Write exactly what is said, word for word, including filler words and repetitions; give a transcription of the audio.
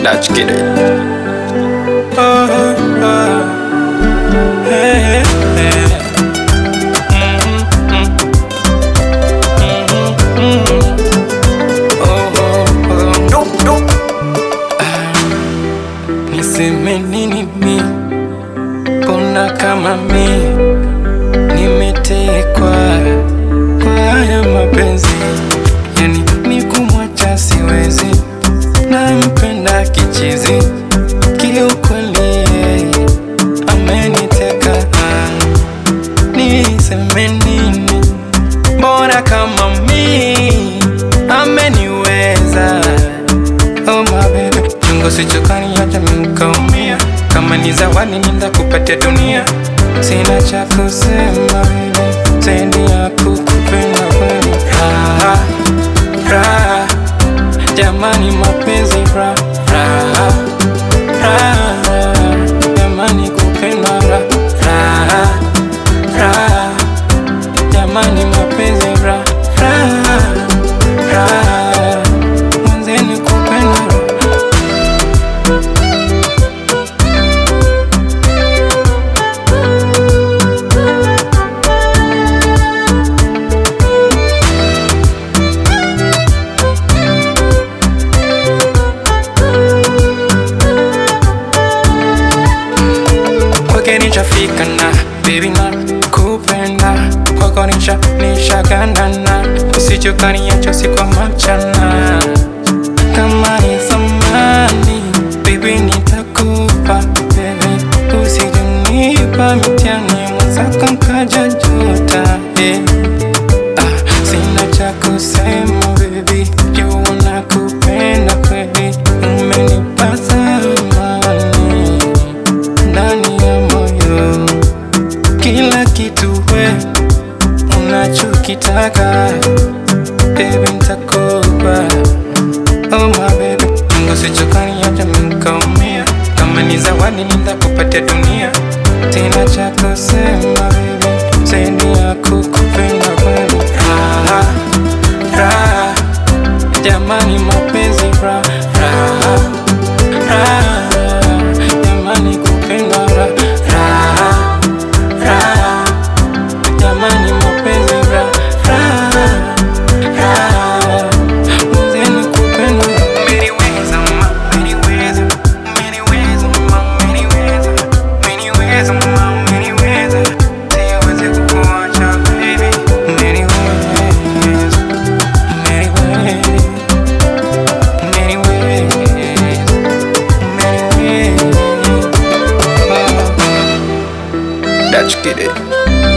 Let's get it. Oh, oh, hey, hey. Mm-hmm. Mm-hmm. Oh, oh, oh. Dope, dope. Ah, niseme nini mi, mbona kama mi nimetekwa kwa haya mapenzi, yani ni kumwacha siwezi, nampenda kichizi, kiukweli ameniteka. Niseme nini, mbona kama mi ameniweza. Oh my baby, chungu sichokani acha mkaumia, kama ni zawadi nitakupatia dunia. Sina cha kusema baby, zaidi ya kukupenda kweli. Raha, raha, jamani mapenzi raha, raha, raha, jamani kupenda raha, raha, jamani mapenzi raha, raha, raha, mwanzeni kupenda raha. Kwake nishafika na baby na kupenda, kwako nisha nishagandana, usichokaniacha siku mchana. Kama ni thamani baby nitakupa baby, usijenipa mitiani mwenzako nkaja juta eh. Ah, sina cha kusema baby, jua nakupenda kweli, umenipa thamani ndani ya moyo, kila kitu we unachokitaka baby nitakupa. Oh my baby, Mungu sichokani acha mkaumia, kama ni zawadi nitakupatia dunia. Sina cha kusema baby, zaidi ya kukupenda kweli. Raha, raha, jamani mapenzi raha, raha, raha, jamani kupenda raha, raha, raha, jamani mapenzi raha, raha, raha, mwanzeni kupenda raha. Umeniweza mama, umeniweza, umeniweza mama, umeniweza, umeniweza mama, umeniweza, siwezi kukuacha baby, umeniweza, umeniweza, umeniweza, umeniweza. Let's get it.